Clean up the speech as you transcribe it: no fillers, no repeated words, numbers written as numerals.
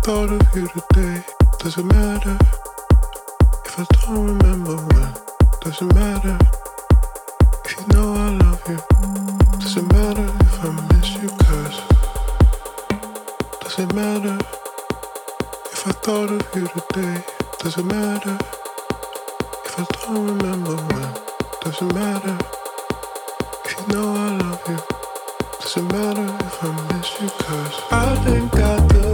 thought of you today. Does it matter if I don't remember when? Does it matter if you know I love you? Does it matter if I miss you? Cause does it matter if I thought of you today? Does it matter if I don't remember when? Does it matter if you know I love you? Does it matter if I miss you? Cause I ain't got the